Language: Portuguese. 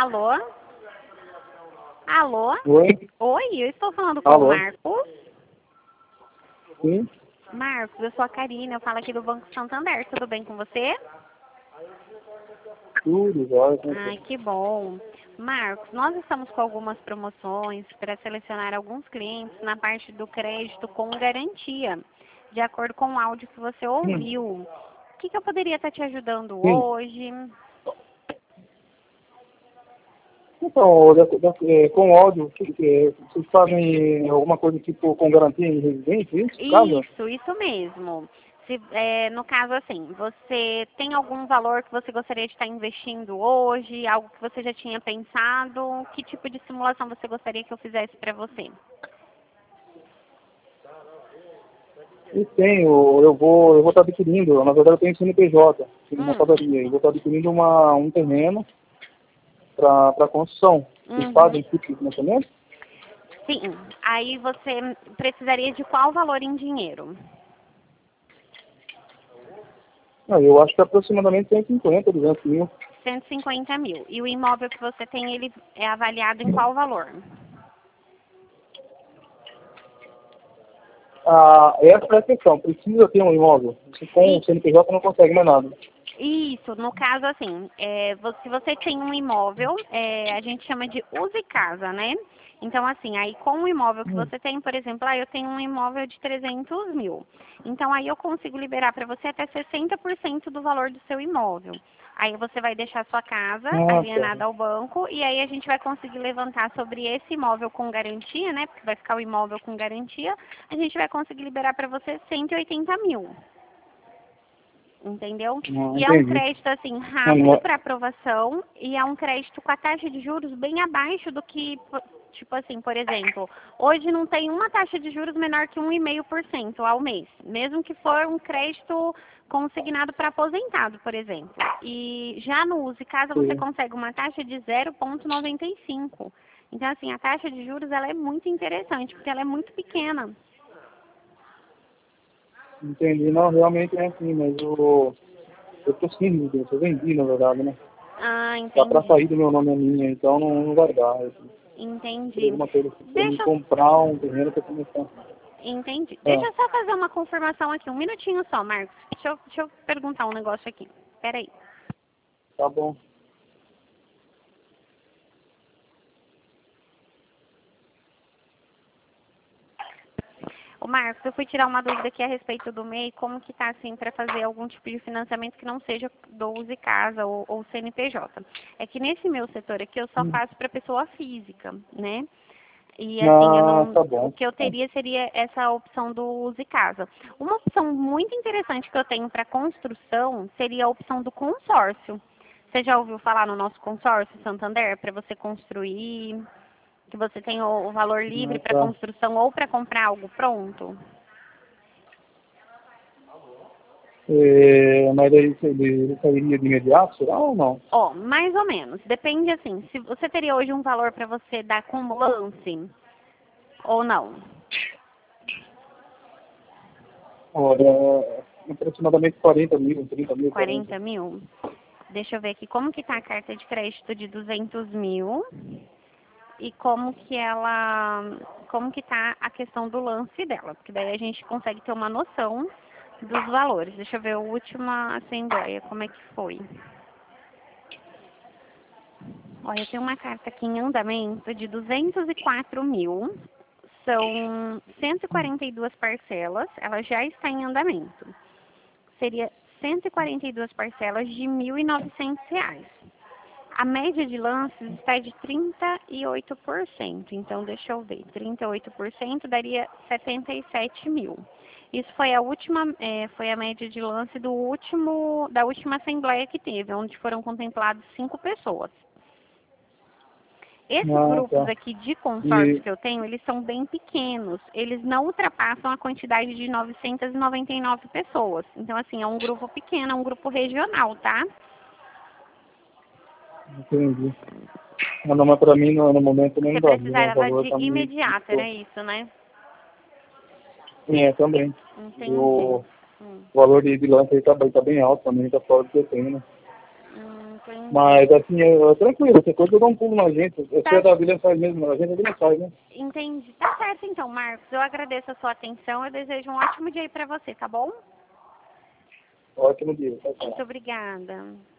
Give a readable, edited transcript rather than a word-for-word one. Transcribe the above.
Alô? Alô? Oi? Oi, eu estou falando com o Alô? Marcos. Sim? Marcos, eu sou a Karina, eu falo aqui do Banco Santander. Tudo bem com você? Tudo, jóia. Ai, que bom. Marcos, nós estamos com algumas promoções para selecionar alguns clientes na parte do crédito com garantia, de acordo com o áudio que você ouviu. O que eu poderia estar te ajudando Sim. hoje? Então, com áudio, vocês fazem alguma coisa tipo com garantia em residência, isso? Casa? Isso mesmo. No caso, assim, você tem algum valor que você gostaria de estar investindo hoje? Algo que você já tinha pensado? Que tipo de simulação você gostaria que eu fizesse para você? E tenho, eu vou estar adquirindo, na verdade eu tenho CNPJ, uma Hum. padaria, eu vou estar adquirindo um terreno para construção. Vocês Uhum. fazem tipo de financiamento? Sim. Aí você precisaria de qual valor em dinheiro? Não, eu acho que aproximadamente 150, 200 mil. 150 mil. E o imóvel que você tem, ele é avaliado em qual valor? Essa é a questão, precisa ter um imóvel. Com o CNPJ não consegue mais nada. Isso, no caso assim, se você tem um imóvel, a gente chama de use casa, né? Então assim, aí com o imóvel que você tem, por exemplo, eu tenho um imóvel de 300 mil. Então aí eu consigo liberar para você até 60% do valor do seu imóvel. Aí você vai deixar sua casa alienada ao banco e aí a gente vai conseguir levantar sobre esse imóvel com garantia, né? Porque vai ficar o imóvel com garantia, a gente vai conseguir liberar para você 180 mil. Entendeu? E é um Entendi. crédito assim rápido para aprovação e é um crédito com a taxa de juros bem abaixo do que, tipo assim, por exemplo, hoje não tem uma taxa de juros menor que 1,5% ao mês, mesmo que for um crédito consignado para aposentado, por exemplo. E já no Use Casa você consegue uma taxa de 0,95. Então assim, a taxa de juros ela é muito interessante porque ela é muito pequena. Entendi, não, realmente é assim, mas eu tô sem dúvida, eu vendi na verdade, né? Ah, Tá pra entendi. sair do meu nome a minha, então não vai dar. Entendi. Alguma coisa assim, pra mim Deixa comprar um terreno pra começar. Entendi. Deixa Ah, eu só fazer uma confirmação aqui. Um minutinho só, Marcos. Deixa eu perguntar um negócio aqui. Peraí. tá bom. Ô, Marcos, eu fui tirar uma dúvida aqui a respeito do MEI. Como que tá, assim, para fazer algum tipo de financiamento que não seja do Use Casa ou CNPJ? É que nesse meu setor aqui eu só faço para pessoa física, né? E assim, Tá bom. o que eu teria seria essa opção do Use Casa. Uma opção muito interessante que eu tenho para construção seria a opção do consórcio. Você já ouviu falar no nosso consórcio Santander para você construir, que você tem o valor livre para Tá. construção ou para comprar algo pronto? Mas aí ele sairia de imediato, será ou não? Ó, mais ou menos. Depende assim, se você teria hoje um valor para você dar como lance ou não. Olha, aproximadamente 40 mil, 30 mil, 40. 40 mil? Deixa eu ver aqui como que tá a carta de crédito de 200 mil e como que tá a questão do lance dela, porque daí a gente consegue ter uma noção dos valores. Deixa eu ver a última assembleia, como é que foi. Olha, eu tenho uma carta aqui em andamento de 204 mil, são 142 parcelas, ela já está em andamento. Seria 142 parcelas de R$ 1.900. A média de lances está de 38%. Então, deixa eu ver. 38% daria 77 mil. Isso foi foi a média de lance da última assembleia que teve, onde foram contempladas 5 pessoas. Esses grupos Tá. aqui de consórcios E, que eu tenho, eles são bem pequenos. Eles não ultrapassam a quantidade de 999 pessoas. Então, assim, é um grupo pequeno, é um grupo regional, tá? entendi. Mas pra mim, no momento, não Você daria, né? O precisava valor de tá muito... imediato, era isso, né? Também. Entendi. O valor de lance aí tá bem alto também, tá fora do que eu tenho, né? Mas assim, tranquilo, qualquer coisa eu dou um pulo na agência. Eu Tá. sei da Vila faz mesmo, a agência Vila faz, né? Entendi. Tá certo então, Marcos. Eu agradeço a sua atenção. Eu desejo um ótimo dia aí pra você, tá bom? Ótimo dia. Tchau, tchau. Muito obrigada.